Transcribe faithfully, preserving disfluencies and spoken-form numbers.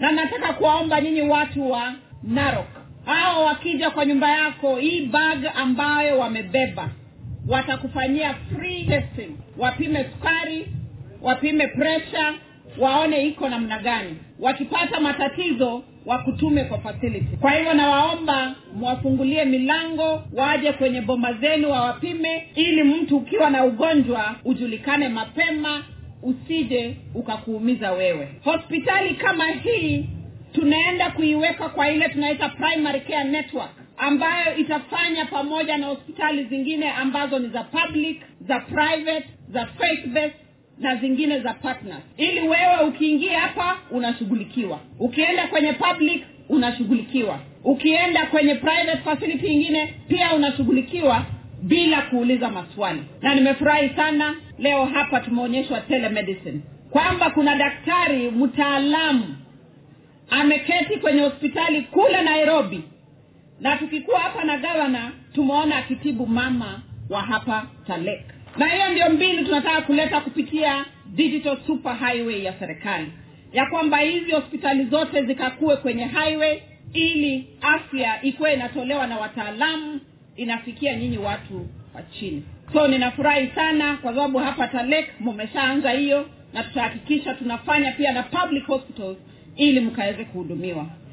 Na nataka kuwaomba nyinyi watu wa Narok, hao wakija kwa nyumba yako, hii bag ambayo wamebeba, watakufanyia free testing. Wapime sukari, wapime pressure, waone iko namna gani. Wakipata matatizo, wakutume kwa facility. Kwa hivyo nawaomba mwafungulie milango, waje kwenye boma zenu wawapime, ili mtu ukiwa na ugonjwa ujulikane mapema, usije ukakuumiza wewe. Hospitali kama hii tunaenda kuiweka kwa ile tunaita primary care network, ambayo itafanya pamoja na hospitali zingine ambazo ni za public, za private, za faith based na zingine za partners, ili wewe ukiingia hapa unashughulikiwa, ukienda kwenye public unashughulikiwa, ukienda kwenye private facility nyingine pia unashughulikiwa bila kuuliza maswali. Na nimefurahi sana leo hapa tumeonyeshwa telemedicine, kwamba kuna daktari mtaalamu ameketi kwenye hospitali kule Nairobi, na tukikuwa hapa na gavana tumeona akitibu mama wa hapa Talek. Na hiyo ndio mbinu tunataka kuleta kupitia digital super highway ya serikali, ya kwamba hizi hospitali zote zikakue kwenye highway, ili afya ikuwe inatolewa na wataalamu, inafikia nyinyi watu wa chini. So ninafurahi sana kwa sababu hapa Talek mmeshaanza hiyo, na tutahakikisha tunafanya pia na public hospitals ili mkaweze kuhudumiwa.